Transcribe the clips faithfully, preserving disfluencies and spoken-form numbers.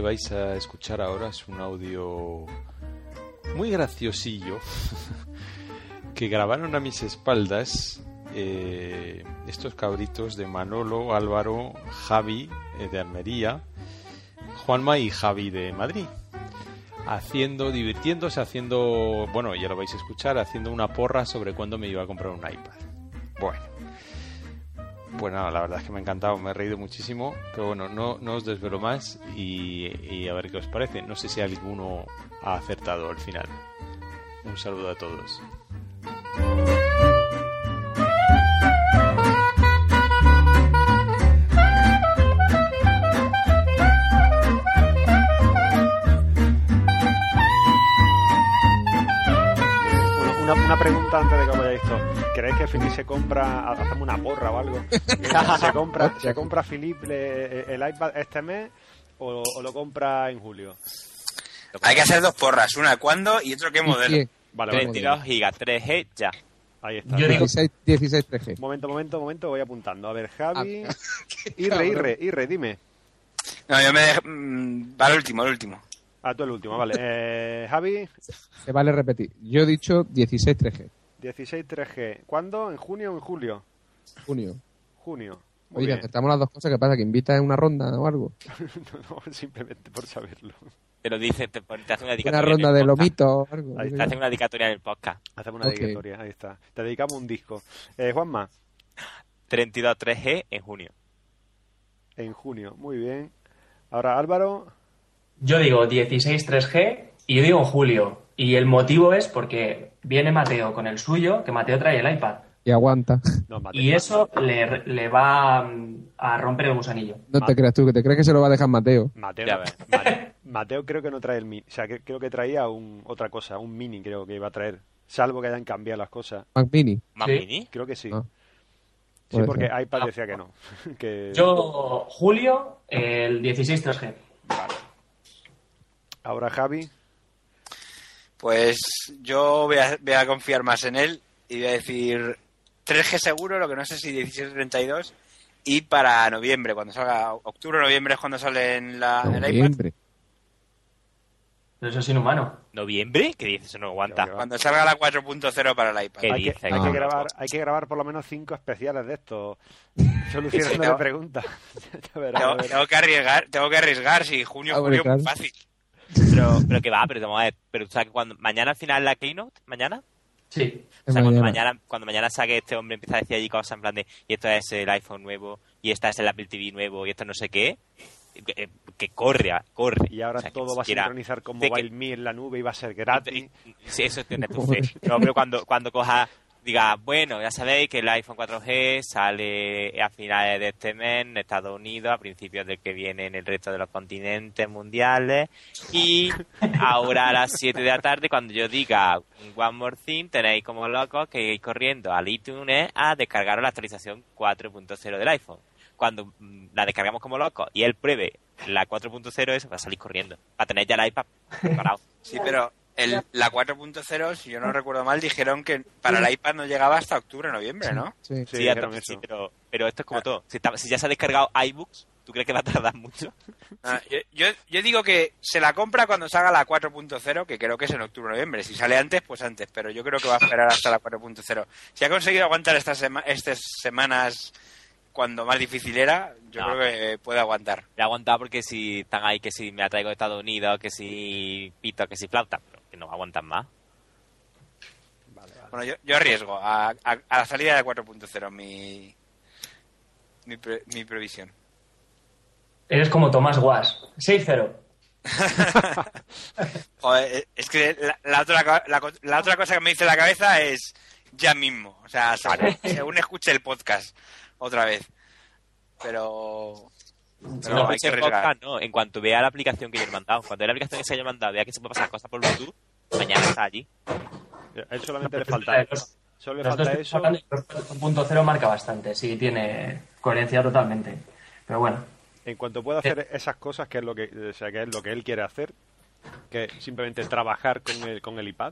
vais a escuchar ahora es un audio muy graciosillo que grabaron a mis espaldas eh, estos cabritos de Manolo, Álvaro, Javi eh, de Almería, Juanma y Javi de Madrid, haciendo, divirtiéndose, haciendo, bueno, ya lo vais a escuchar, haciendo una porra sobre cuándo me iba a comprar un iPad. Bueno, pues nada, la verdad es que me ha encantado, me he reído muchísimo, pero bueno, no, no os desvelo más y, y a ver qué os parece. No sé si alguno ha acertado al final. Un saludo a todos. Una, una pregunta antes de que vaya esto. ¿Creéis que Philip se compra, hacemos una porra o algo? ¿Se compra, se compra Philip el iPad este mes o, o lo compra en julio? Hay que hacer dos porras, una cuándo y otro qué modelo. Sí, Vale, treinta y dos gigas, tres G, ya. Ahí está. Yo digo- dieciséis, dieciséis tres G. Momento, momento, momento, voy apuntando. A ver, Javi... Irre, Irre, Irre, dime. No, yo me dej... mm, va el último, el último. Ah, tú el último, vale. Eh, Javi, Se vale repetir. Yo he dicho dieciséis tres G. dieciséis tres G. ¿Cuándo? ¿En junio o en julio? Junio. Junio. Muy Oye, bien. aceptamos las dos cosas. ¿Qué pasa? ¿Que invitas en una ronda o algo? no, no, simplemente por saberlo. Te lo dice, te, te hace una Una dedicatoria. ronda en de el podcast. lomito o algo. Ahí Te hace una dedicatoria en el podcast. Hacemos una Ok. dedicatoria, ahí está. Te dedicamos un disco. Eh, Juanma, treinta y dos tres G en junio. en junio. Muy bien. Ahora Álvaro, Yo digo dieciséis tres G y yo digo en julio. Y el motivo es porque viene Mateo con el suyo, que Mateo trae el iPad. Y aguanta. no, Mateo. Y eso le, le va mm, a romper el gusanillo. No te creas tú, que te crees que se lo va a dejar Mateo. Mateo, Ya ves. Mateo, Mateo creo que no trae el mini. O sea, que- creo que traía un, otra cosa, un mini creo que iba a traer. Salvo que hayan cambiado las cosas. Mac Mini. ¿Más Sí. mini? Creo que sí. Ah, sí, puede porque ser. iPad decía que no. que... Yo, julio, el dieciséis tres G. Ahora Javi, Pues yo voy a, voy a confiar más en él y voy a decir tres G seguro, lo que no sé si dieciséis treinta y dos, y para noviembre, cuando salga octubre o noviembre es cuando sale en la, el iPad. Noviembre. Pero eso es inhumano. ¿Noviembre? ¿Qué dices? Eso no aguanta. Creo que Cuando salga la cuatro punto cero para el iPad. ¿Qué hay que, dice? hay, Ah. que grabar, hay que grabar por lo menos cinco especiales de estos. Solucionando Sí, de no. preguntas. Ya verás, Tengo, a ver. tengo que arriesgar, tengo que arriesgar, si junio Ah, julio bueno, muy claro. fácil. Pero, pero que va, pero vamos a ver. Pero tú sabes que cuando, mañana al final la keynote, mañana. Sí. O sea, cuando Mañana. mañana, cuando mañana saque este hombre empieza a decir allí cosas en plan de y esto es el iPhone nuevo, y esta es el Apple T V nuevo, y esto no sé qué, que, que corre, ah, corre. Y ahora O sea, que todo ni va a siquiera- sincronizar con de que- Mobile Me en la nube y va a ser gratis. Y- y- Sí, eso tiene tu fe. No, pero cuando, cuando coja, diga, bueno, ya sabéis que el iPhone cuatro G sale a finales de este mes en Estados Unidos, a principios del que viene en el resto de los continentes mundiales, y ahora a las siete de la tarde, cuando yo diga One More Thing, tenéis como locos que ir corriendo al iTunes a descargar la actualización cuatro punto cero del iPhone. Cuando mm, la descargamos como locos y él pruebe la cuatro punto cero, eso va a salir corriendo. Va a tener ya el iPad preparado. Sí, pero el, la cuatro punto cero, si yo no recuerdo mal, dijeron que para el iPad no llegaba hasta octubre, noviembre, ¿no? Sí. Sí, Sí, dijeron hasta- sí, eso. pero, pero esto es como todo. Si, está- si ya se ha descargado iBooks, ¿tú crees que va a tardar mucho? Ah, yo, yo, yo digo que se la compra cuando salga la cuatro punto cero, que creo que es en octubre o noviembre. Si sale antes, pues antes, pero yo creo que va a esperar hasta la cuatro punto cero. Si ha conseguido aguantar estas, sema- estas semanas cuando más difícil era, yo No. creo que puede aguantar. Le he aguantado porque si están ahí, que si me la traigo de Estados Unidos, que si pito, que si flauta, pero que no aguantan más. Bueno, yo, yo arriesgo a, a, a la salida de cuatro punto cero mi, mi, pre- mi previsión. Eres como Tomás Guas. seis cero. Joder, es que la, la otra, co- la, co- la otra cosa que me dice la cabeza es ya mismo. O sea, según, según escuche el podcast otra vez. Pero... pero No, hay ese que arriesgar. podcast, no. En cuanto vea la aplicación que yo le he mandado, cuando vea la aplicación que se haya mandado, vea que se puede pasar cosas por Bluetooth, mañana está allí. A él solamente le falta. Los, Solo le los dos falta que eso. hablando, los cuatro punto cero marca bastante. Sí, tiene coherencia totalmente. Pero bueno. En cuanto pueda hacer esas cosas, que es lo que, o sea, que es lo que él quiere hacer, que es simplemente trabajar con el, con el iPad,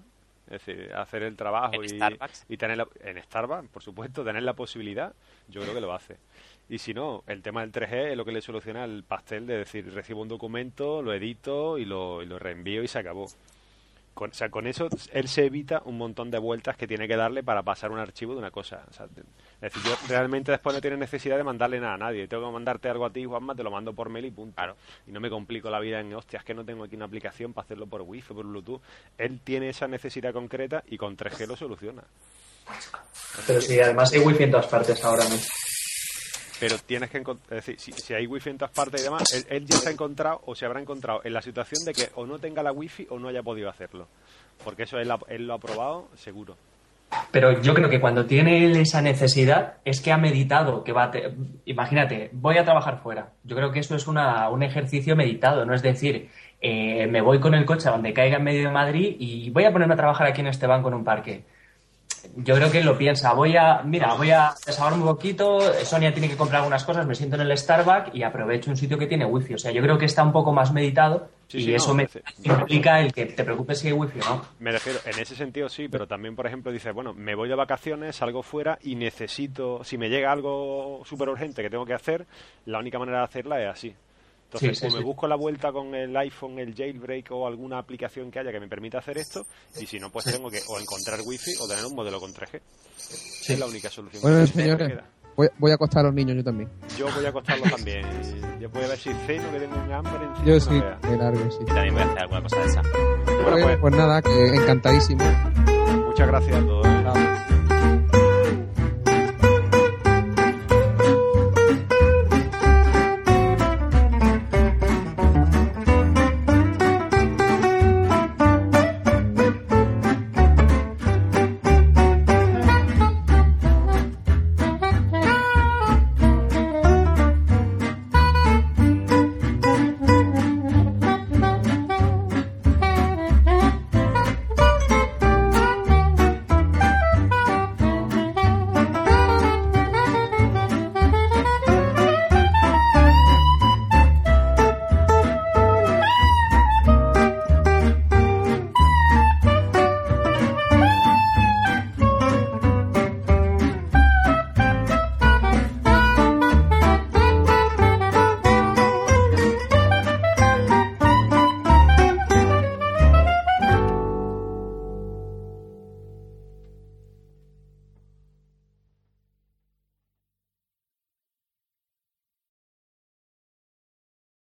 Es decir, hacer el trabajo ¿En y, Starbucks? y tener la, en Starbucks, por supuesto, tener la posibilidad, yo creo que lo hace. Y si no, el tema del tres G es lo que le soluciona el pastel de decir, recibo un documento, lo edito y lo, y lo reenvío y se acabó. Con, o sea, con eso él se evita un montón de vueltas que tiene que darle para pasar un archivo de una cosa. O sea, es decir, yo realmente después no tiene necesidad de mandarle nada a nadie. Tengo que mandarte algo a ti, Juanma, te lo mando por mail y punto. Claro. Y no me complico la vida en, hostias, que no tengo aquí una aplicación para hacerlo por Wi-Fi, por Bluetooth. Él tiene esa necesidad concreta y con tres G lo soluciona. Pero sí, además hay wifi en todas partes ahora, ¿no? Pero tienes que encontrar, es decir, si, si hay wifi en todas partes y demás, él, él ya se ha encontrado o se habrá encontrado en la situación de que o no tenga la wifi o no haya podido hacerlo. Porque eso él, ha- él lo ha probado, seguro. Pero yo creo que cuando tiene él esa necesidad es que ha meditado, que va a te- imagínate, voy a trabajar fuera. Yo creo que eso es una, un ejercicio meditado, no es decir, eh, me voy con el coche a donde caiga en medio de Madrid y voy a ponerme a trabajar aquí en este banco en un parque. Yo creo que él lo piensa, voy a, mira, voy a desahogarme un poquito, Sonia tiene que comprar algunas cosas, me siento en el Starbucks y aprovecho un sitio que tiene wifi. O sea, yo creo que está un poco más meditado Sí, y sí, eso no, me sí. implica el que te preocupes si hay wifi o no. Me refiero, en ese sentido sí, pero también, por ejemplo, dices, bueno, me voy de vacaciones, salgo fuera y necesito, si me llega algo súper urgente que tengo que hacer, la única manera de hacerla es así. Entonces, Sí, sí, o me sí. busco la vuelta con el iPhone, el jailbreak o alguna aplicación que haya que me permita hacer esto, y si no, pues tengo que o encontrar wifi o tener un modelo con tres G. Es la única solución Bueno, que me señores, queda. voy, voy a acostar a los niños yo también. Yo voy a acostarlos también. Yo voy a ver si ceno, que tengo un hambre encima. Yo no sí, veas. de largo, sí. Yo también voy a hacer alguna cosa de esa. Bueno, Pues, pues pues nada, que encantadísimo. muchas gracias a todos. ¿eh? Chao.